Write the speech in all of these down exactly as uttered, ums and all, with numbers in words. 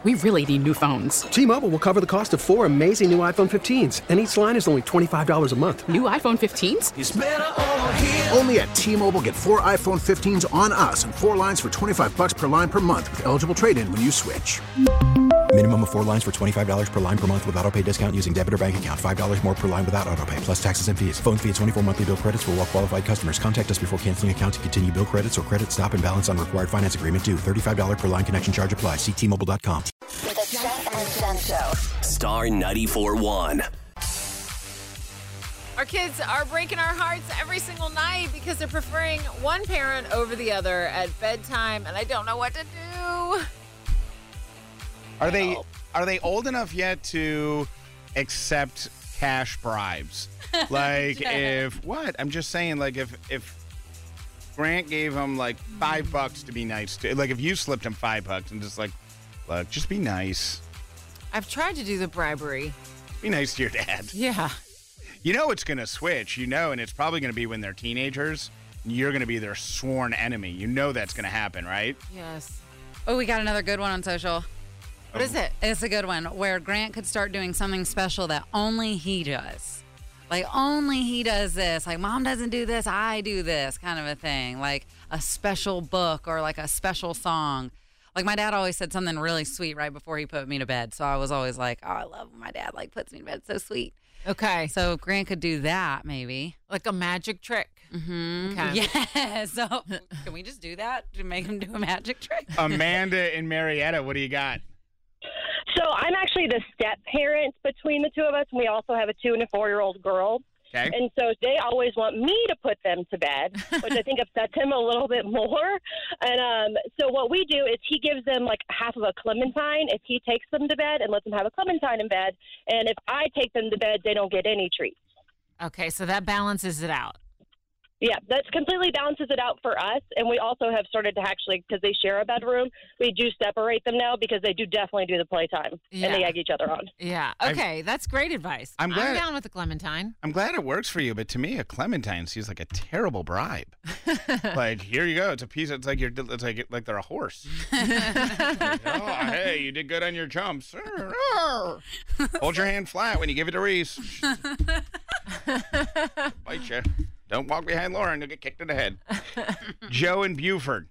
We really need new phones. T-Mobile will cover the cost of four amazing new iPhone fifteens, and each line is only twenty-five dollars a month. New iPhone fifteens? It's better over here. Only at T-Mobile, get four iPhone fifteens on us and four lines for twenty-five dollars per line per month with eligible trade-in when you switch. Minimum of four lines for twenty-five dollars per line per month with autopay discount using debit or bank account. five dollars more per line without autopay, plus taxes and fees. Phone fee at twenty-four monthly bill credits for well-qualified customers. Contact us before canceling account to continue bill credits or credit stop and balance on required finance agreement due. thirty-five dollars per line connection charge applies. See T Mobile dot com. The Jeff and Jen Show. Star ninety-four point one. Our kids are breaking our hearts every single night because they're preferring one parent over the other at bedtime, and I don't know what to do. Are they are they old enough yet to accept cash bribes? Like if what? I'm just saying, like if if Grant gave him like five bucks to be nice to, like if you slipped him five bucks and just like, look, just be nice. I've tried to do the bribery. Be nice to your dad. Yeah. You know it's gonna switch, you know, and it's probably gonna be when they're teenagers. You're gonna be their sworn enemy. You know that's gonna happen, right? Yes. Oh, we got another good one on social. What is it? It's a good one where Grant could start doing something special that only he does. Like, only he does this. Like, Mom doesn't do this, I do this kind of a thing. Like a special book or like a special song. Like, my dad always said something really sweet right before he put me to bed. So I was always like, oh, I love when my dad, like, puts me to bed. It's so sweet. Okay. So Grant could do that, maybe. Like a magic trick. Mm-hmm. Okay. Yeah. So can we just do that to make him do a magic trick? Amanda and Marietta, what do you got? So I'm actually the step parent between the two of us, and we also have a two and a four-year-old girl. Okay. And so they always want me to put them to bed, which I think upsets him a little bit more. And um, so what we do is he gives them like half of a clementine if he takes them to bed and lets them have a clementine in bed. And if I take them to bed, they don't get any treats. Okay, so that balances it out. Yeah, that completely balances it out for us. And we also have started to actually, because they share a bedroom, we do separate them now because they do definitely do the playtime. Yeah. And they egg each other on. Yeah. Okay, I've, that's great advice. I'm glad- I'm down with the clementine. I'm glad it works for you, but to me, a clementine seems like a terrible bribe. Like, here you go. It's a piece. It's like you're. It's like like they're a horse. Like, oh, hey, you did good on your jumps. Hold your hand flat when you give it to Reese. Bite you. Don't walk behind Lauren. You'll get kicked in the head. Joe in Buford.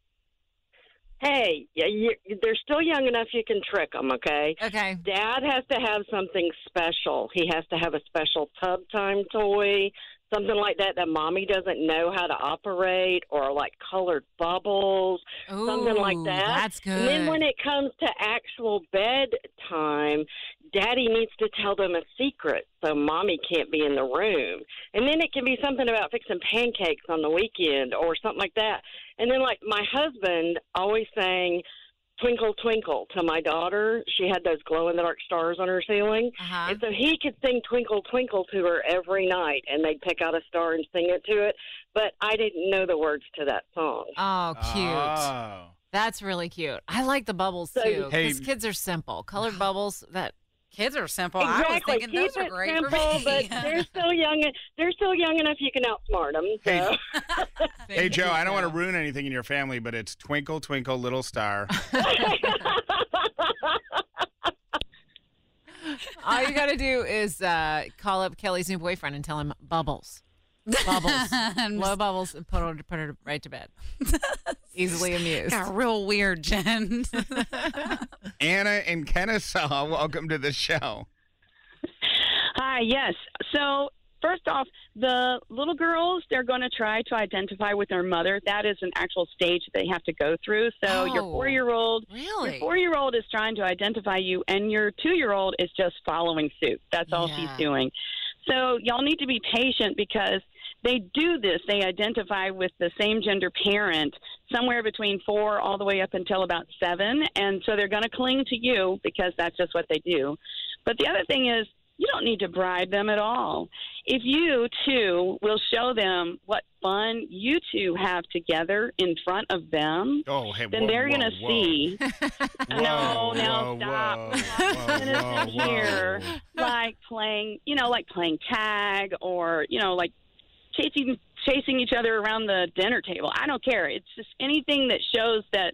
Hey, you, they're still young enough you can trick them, okay? Okay. Dad has to have something special. He has to have a special tub time toy, something like that that Mommy doesn't know how to operate, or like colored bubbles, Ooh, something like that. That's good. And then when it comes to actual bedtime, Daddy needs to tell them a secret so Mommy can't be in the room. And then it can be something about fixing pancakes on the weekend or something like that. And then, like, my husband always sang Twinkle, Twinkle to my daughter. She had those glow-in-the-dark stars on her ceiling. Uh-huh. And so he could sing Twinkle, Twinkle to her every night, and they'd pick out a star and sing it to it. But I didn't know the words to that song. Oh, cute. Oh. That's really cute. I like the bubbles, So- too, Hey- because kids are simple. Colored bubbles, that... Kids are simple. Exactly. I was thinking Keep those are it great simple, for me. but they're still young. They're still young enough you can outsmart them. So. Hey, hey, Thank Joe, you, I don't want to Joe. ruin anything in your family, but it's Twinkle, Twinkle, Little Star. All you got to do is uh, call up Kelly's new boyfriend and tell him bubbles. Bubbles. Low bubbles, and put her, put her right to bed. Easily amused. Got real weird, Jen. Anna in Kennesaw, welcome to the show. Hi, yes. So, first off, the little girls, they're going to try to identify with their mother. That is an actual stage they have to go through. So, your Oh, four-year-old, Really? your four-year-old is trying to identify you, and your two-year-old is just following suit. That's all Yeah. she's doing. So, y'all need to be patient because they do this. They identify with the same gender parent somewhere between four all the way up until about seven. And so they're going to cling to you because that's just what they do. But the other thing is, you don't need to bribe them at all. If you, too, will show them what fun you two have together in front of them, Oh, hey, then whoa, they're whoa, going to whoa. see. Whoa, No, now whoa, stop. whoa, I'm whoa, going to whoa, sit here like playing, you know, like playing tag or, you know, like chasing chasing each other around the dinner table. I don't care. It's just anything that shows that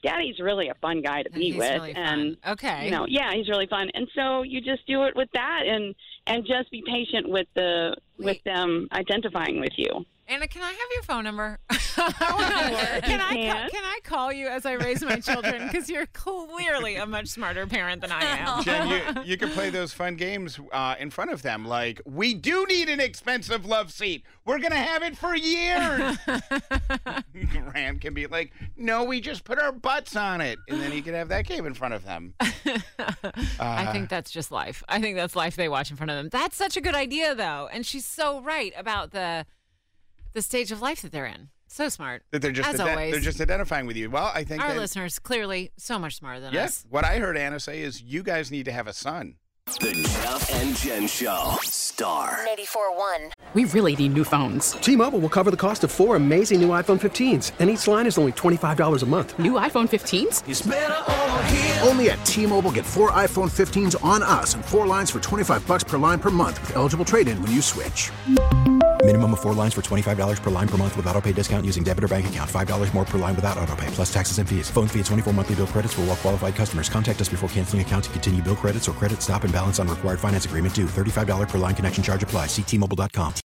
Daddy's really a fun guy to be He's with. really fun. And, Okay. you know, yeah, he's really fun. And so you just do it with that and, and just be patient with the with them identifying with you. Anna, can I have your phone number? I wanna, can, I, can. can I call you as I raise my children? Because you're clearly a much smarter parent than I am. Jen, you, you can play those fun games uh, in front of them. Like, we do need an expensive love seat. We're going to have it for years. Grant can be like, no, we just put our butts on it. And then you can have that game in front of them. I think that's just life. I think that's life they watch in front of them. That's such a good idea, though. And she's so right about the the stage of life that they're in. So smart. That they're just As ide- always. they're just identifying with you. Well, I think Our that, listeners, clearly so much smarter than yes. us. What I heard Anna say is you guys need to have a son. The Jeff and Jen Show. Star. ninety-four point one. We really need new phones. T-Mobile will cover the cost of four amazing new iPhone fifteens, and each line is only twenty-five dollars a month. New iPhone fifteens? It's better over here. Only at T-Mobile, get four iPhone fifteens on us and four lines for twenty-five bucks per line per month with eligible trade-in when you switch. Minimum of four lines for twenty-five dollars per line per month with autopay discount using debit or bank account. five dollars more per line without autopay, plus taxes and fees. Phone fee at twenty-four monthly bill credits for well-qualified customers. Contact us before canceling account to continue bill credits or credit stop and balance on required finance agreement due. thirty-five dollars per line connection charge applies. See T Mobile dot com.